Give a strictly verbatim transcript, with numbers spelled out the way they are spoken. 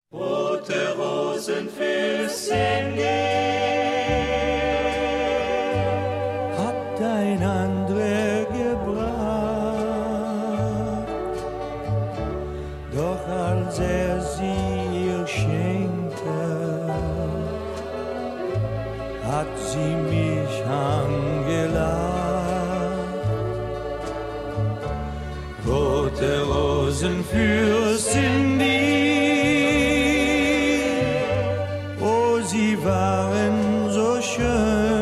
Rote Rosen für Cindy hat ein anderer gebracht, doch als er sie ihr schenkte, hat sie mich angelacht. Rote Rosen für Cindy, sie waren so schön.